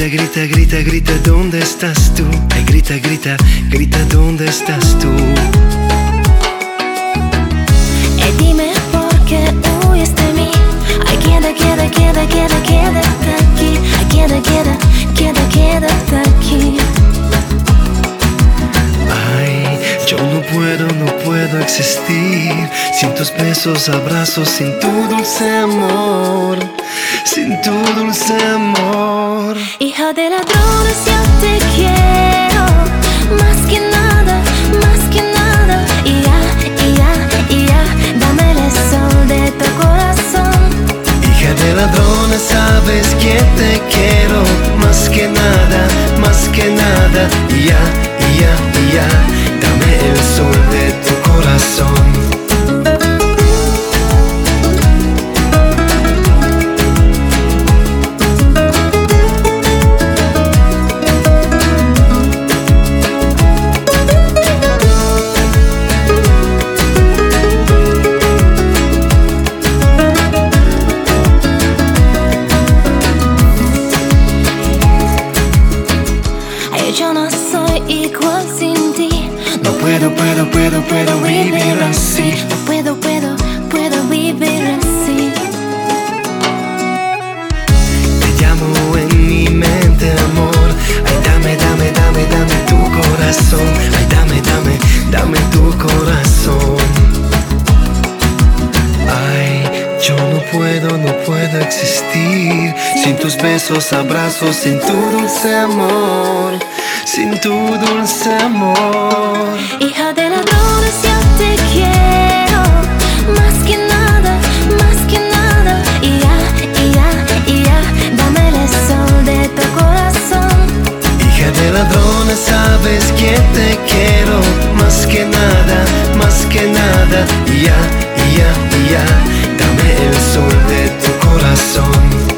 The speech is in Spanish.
grita, grita, grita, grita, ¿dónde estás tú? Ay, grita, grita, grita, ¿dónde estás tú? Dime por qué huyes de mí. Ay, queda, queda, queda, queda, quédate aquí. Ay, queda, queda, queda, quédate aquí. Ay, yo no puedo existir sin tus besos, abrazos, sin tu dulce amor, sin tu dulce amor. Hija de ladrones, yo te quiero más que nada, más que nada. Y ya, y ya, y ya, dame el sol de tu corazón. Hija de ladrones, sabes que te quiero más que nada, más que nada. Y ya, y ya, y ya, dame el sol de tu corazón. Yo no soy igual sin ti. No puedo vivir así. No puedo vivir así. Te llamo en mi mente, amor. Ay, dame, dame, dame, dame tu corazón. Ay, dame, dame, dame tu corazón. Ay, yo no puedo existir sin tus besos, abrazos, sin tu dulce amor, sin tu dulce amor. Hija de ladrones, yo te quiero más que nada, más que nada. Y ya, y ya, y ya, dame el sol de tu corazón. Hija de ladrones, sabes que te quiero más que nada, más que nada. Y ya, y ya, y ya, dame el sol de tu corazón.